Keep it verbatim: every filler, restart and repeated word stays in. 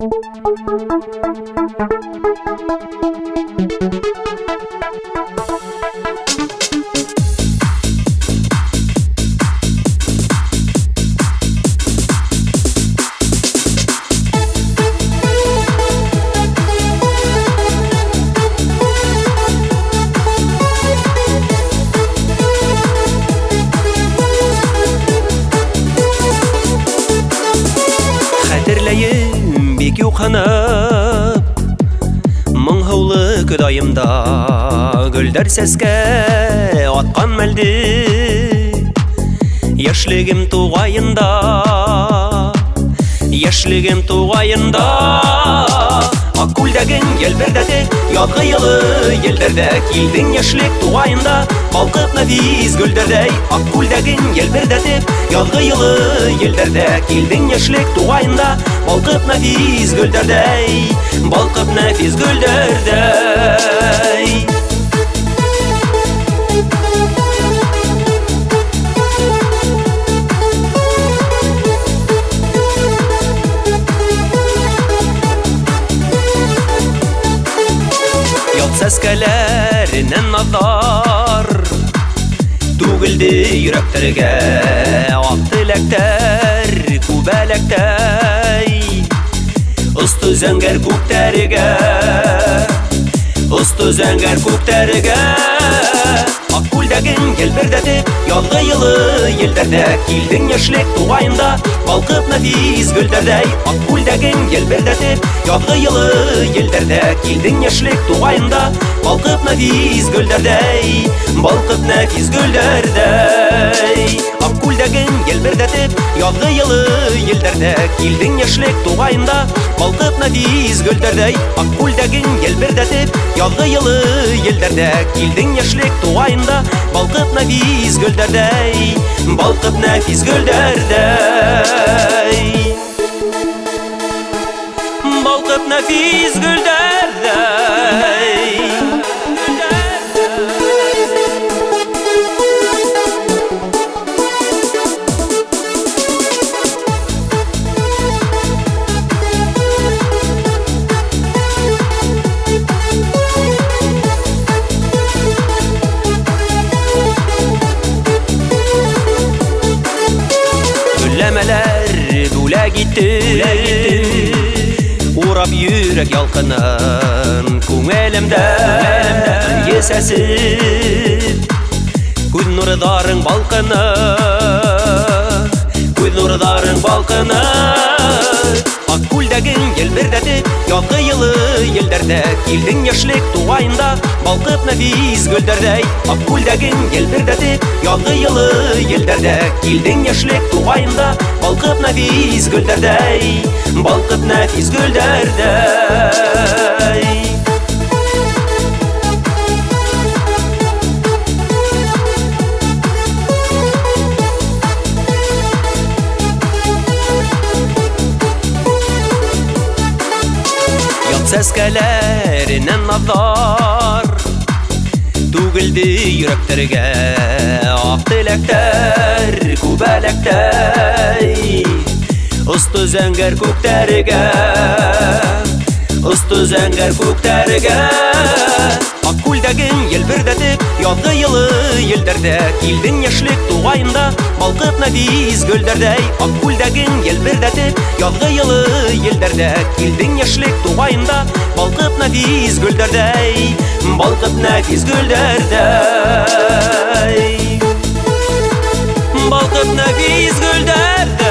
Хәтерләйем бик юқанып Моңһыулы көдайымда Гөлдәр сәскә аткан мәлде Яшьлегем тугайында Яшьлегем тугайында Ак күлдәгең елбердәде Язгы йылы елдәрдә Килдең яшьлек тугайында Балкып нәфис гөлдәрдәй Ак күлдәгең елбердәде Язгы йылы елдәрдә Килдең яшьлек тугайында Балкып нәфис гөлдәрдәй Балкып нәфис гөлдәрдәй Сәскәләреннән назар Түгелде йөрәкләргә Ак теләктәр күбәләктәй Осты зәңгәр күктәргә Осты зәңгәр күктәргә Ак күлдәгең елбердәде Язгы йылы елдәрдә Килдең яшьлек тугайында Балкып нәфис гөлдәрдәй Ак күлдәгең елбердәде Язгы йылы елдәрдә Килдең яшьлек тугайында Балкып нәфис гөлдәрдәй Балкып нәфис гөлдәрдәй Ак күлдәгең елбердәде Язгы йылы елдәрдә Килдең яшьлек тугайында Балкып нәфис гөлдәрдәй Ак күлдәгең елбердәде Язгы йылы елдәрдә Килдең яшьлек тугайында Балкып нәфис гөлдәрдәй Балкып нәфис гөлдәрдәй Балкып нәфис гөлдәрдәй Гөлләмәләр бүләк итте Урап йөрәк ялкынын Күңелемдә есәсеп Күз нурыдарың балкыны Күз нурыдарың балкыны Ак күлдәгең елбердәде Язгы йылы елдәрдә Килдең яшьлек тугайында Балкып нәфис гөлдәрдәй Ак күлдәгең елбердәде Язгы йылы елдәрдә Килдең яшьлек тугайында Балкып нәфис гөлдәрдәй Балкып нәфис гөлдәрдәй Сәскәләреннән назар Түгелде йөрәкләргә Ак теләктәр күбәләктәй Осты зәңгәр күктәргә Осты зәңгәр күктәргә Ак күлдәгең елбердәде Язгы йылы елдәрдә Килдең яшьлек тугайында Балкып нәфис гөлдәрдәй Ак күлдәгең елбердәде Язгы йылы елдәрдә Килдең яшьлек тугайында Балкып нәфис гөлдәрдәй Балкып нәфис гөлдәрдәй Балкып нәфис гөлдәрдәй